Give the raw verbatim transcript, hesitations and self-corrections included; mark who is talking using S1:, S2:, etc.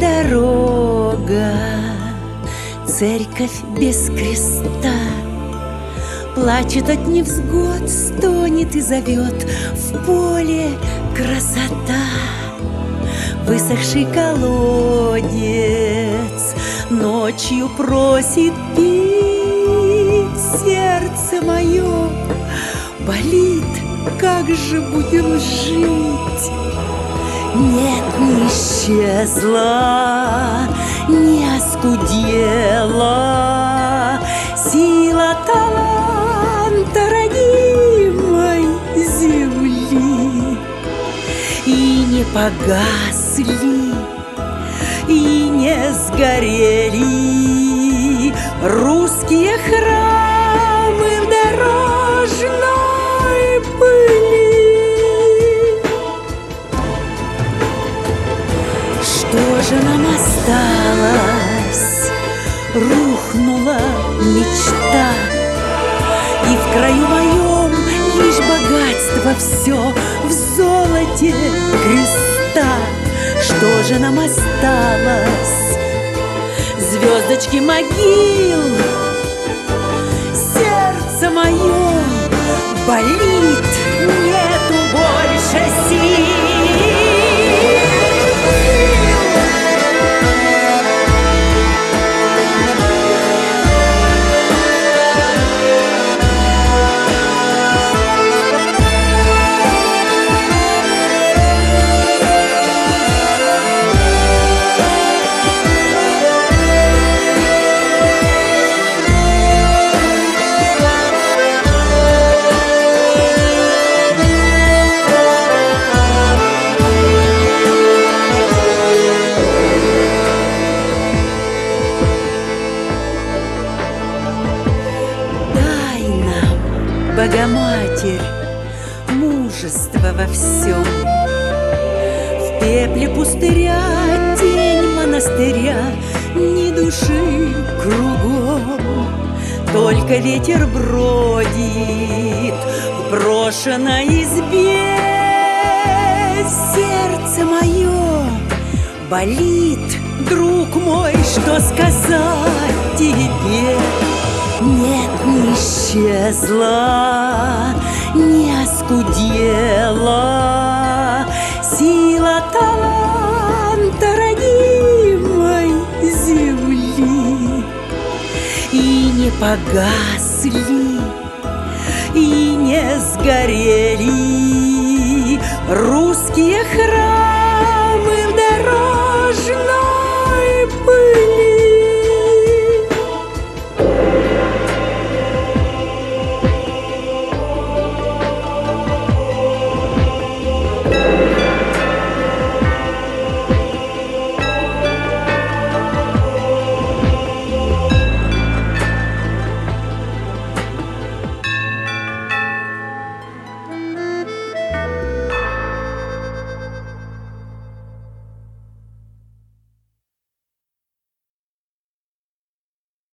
S1: дорога, церковь без креста. Плачет от невзгод, стонет и зовет, в поле красота. Высохший колодец ночью просит пить. Сердце мое болит, как же будем жить? Нет, не исчезла, не оскудела сила таланта родимой земли. И не погасли, и не сгорели русские храмы в дорожной пыли. Что же нам осталось? Рухнула мечта, и в краю моем лишь богатство все в золоте креста. Что же нам осталось? Звездочки могил. Сердце мое болит, нету больше сил. Богоматерь, мужество во всем. В пепле пустыря тень монастыря, ни души кругом. Только ветер бродит в брошенной избе. Сердце мое болит, друг мой, что сказать тебе? Нет, не исчезла, не оскудела сила таланта родимой земли. И не погасли, и не сгорели русские храмы